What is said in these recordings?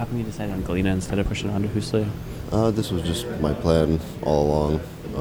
How come you decided on Galena instead of pushing on to Husli? This was just my plan all along.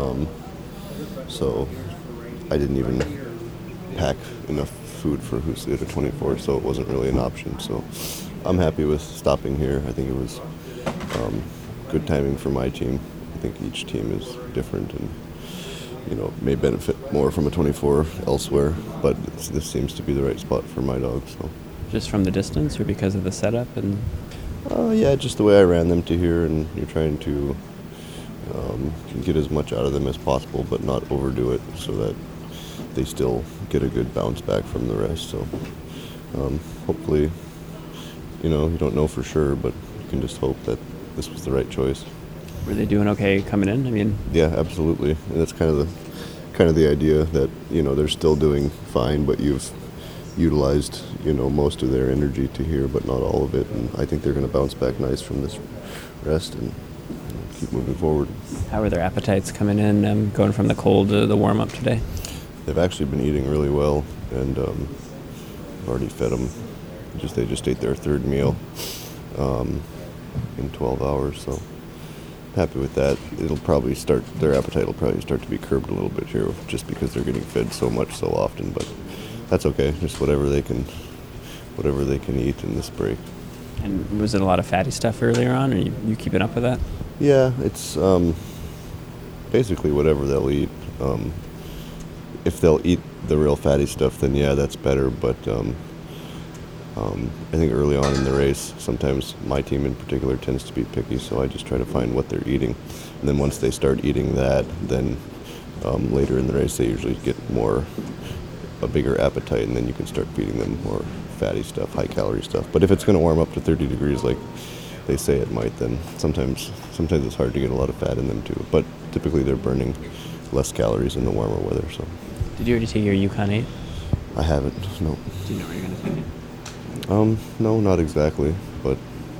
So I didn't even pack enough food for Husli at a 24, so it wasn't really an option. So I'm happy with stopping here. I think it was good timing for my team. I think each team is different and, may benefit more from a 24 elsewhere, but this seems to be the right spot for my dog. So. Just from the distance or because of the setup? And Yeah, just the way I ran them to here, and you're trying to get as much out of them as possible, but not overdo it so that they still get a good bounce back from the rest. So hopefully, you don't know for sure, but you can just hope that this was the right choice. Were they doing okay coming in? Yeah, absolutely. And that's kind of the idea that, they're still doing fine, but you've utilized, most of their energy to here, but not all of it. And I think they're going to bounce back nice from this rest and keep moving forward. How are their appetites coming in, going from the cold to the warm-up today? They've actually been eating really well, and I've already fed them. They just ate their third meal in 12 hours, so happy with that. Their appetite will probably start to be curbed a little bit here, just because they're getting fed so much so often, but that's okay. Just whatever they can eat in this break. And was it a lot of fatty stuff earlier on? Are you keeping up with that? Yeah, it's basically whatever they'll eat. If they'll eat the real fatty stuff, then yeah, that's better. But I think early on in the race, sometimes my team in particular tends to be picky, so I just try to find what they're eating. And then once they start eating that, then later in the race they usually get a bigger appetite, and then you can start feeding them more fatty stuff, high-calorie stuff. But if it's going to warm up to 30 degrees like they say it might, then sometimes it's hard to get a lot of fat in them too. But typically they're burning less calories in the warmer weather. So. Did you already take your Yukon 8? I haven't, no. Do you know where you're going to take it? No, not exactly, but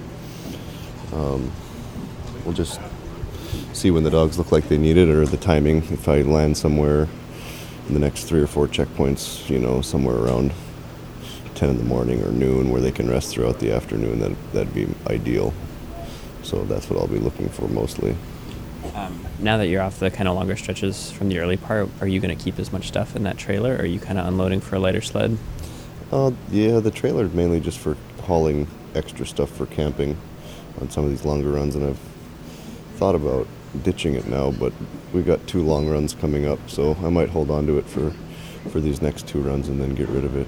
we'll just see when the dogs look like they need it, or the timing. If I land somewhere in the next 3 or 4 checkpoints, somewhere around 10 in the morning or noon where they can rest throughout the afternoon, that'd be ideal. So that's what I'll be looking for mostly. Now that you're off the kind of longer stretches from the early part, are you going to keep as much stuff in that trailer, or are you kind of unloading for a lighter sled? Yeah, the trailer is mainly just for hauling extra stuff for camping on some of these longer runs, and I've thought about ditching it now, but we've got 2 long runs coming up, so I might hold on to it for these next 2 runs and then get rid of it.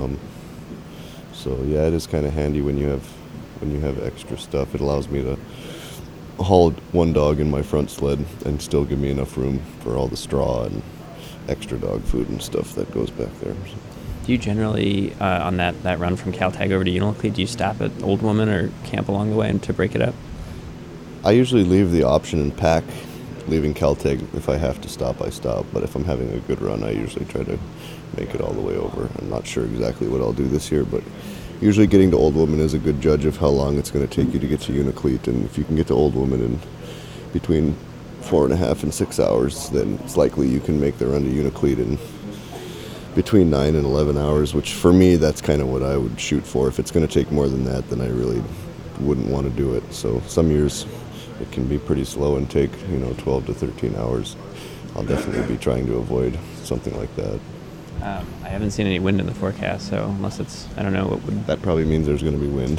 So yeah, it is kind of handy when you have extra stuff. It allows me to haul one dog in my front sled and still give me enough room for all the straw and extra dog food and stuff that goes back there. So. Do you generally, on that run from Caltag over to Unalakleet, do you stop at Old Woman or camp along the way and to break it up? I usually leave the option and pack leaving Caltag. If I have to stop, I stop. But if I'm having a good run, I usually try to make it all the way over. I'm not sure exactly what I'll do this year, but usually getting to Old Woman is a good judge of how long it's going to take you to get to Unalakleet. And if you can get to Old Woman in between 4.5 and 6 hours, then it's likely you can make the run to Unalakleet in between 9 and 11 hours, which for me, that's kind of what I would shoot for. If it's going to take more than that, then I really wouldn't want to do it. So some years it can be pretty slow and take 12 to 13 hours. I'll definitely be trying to avoid something like that. I haven't seen any wind in the forecast, so unless it's, I don't know what would... That probably means there's going to be wind.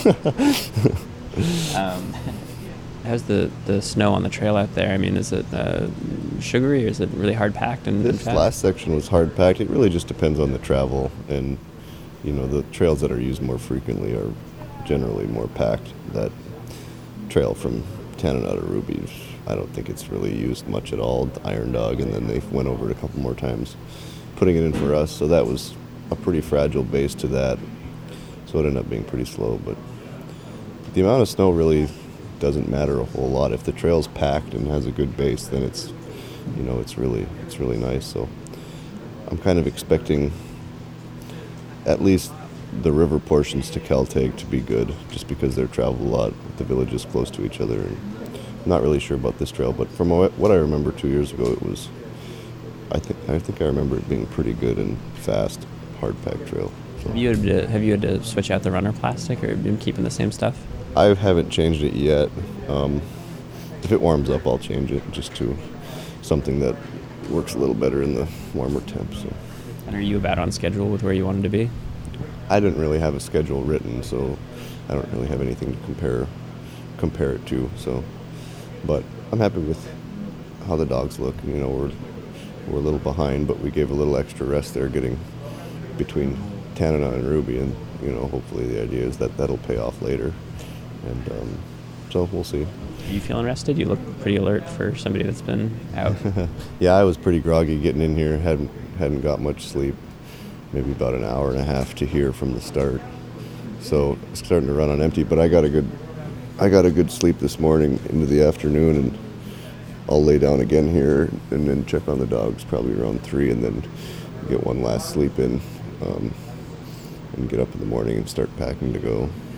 How's the snow on the trail out there? Is it sugary, or is it really hard packed? This last section was hard packed. It really just depends on the travel, and the trails that are used more frequently are generally more packed. That trail from Tanana to Ruby, I don't think it's really used much at all. The Iron Dog, and then they went over it a couple more times, putting it in for us. So that was a pretty fragile base to that. So it ended up being pretty slow, but the amount of snow really doesn't matter a whole lot. If the trail's packed and has a good base, then it's really nice. So I'm kind of expecting at least the river portions to Caltag to be good, just because they're traveled a lot, the villages close to each other. And I'm not really sure about this trail, but from what I remember 2 years ago, it was, I think I remember it being pretty good and fast, hard packed trail. So. Have you had to switch out the runner plastic, or been keeping the same stuff? I haven't changed it yet. If it warms up, I'll change it just to something that works a little better in the warmer temps. So. And are you about on schedule with where you wanted to be? I didn't really have a schedule written, so I don't really have anything to compare it to. So, but I'm happy with how the dogs look. You know, we're a little behind, but we gave a little extra rest there, getting between Tanana and Ruby, and you know, hopefully the idea is that that'll pay off later, and so we'll see. Are you feeling rested? You look pretty alert for somebody that's been out. Yeah, I was pretty groggy getting in here. Hadn't got much sleep. Maybe about an hour and a half to here from the start. So it's starting to run on empty. But I got a good sleep this morning into the afternoon, and I'll lay down again here and then check on the dogs probably around 3, and then get one last sleep in, and get up in the morning and start packing to go.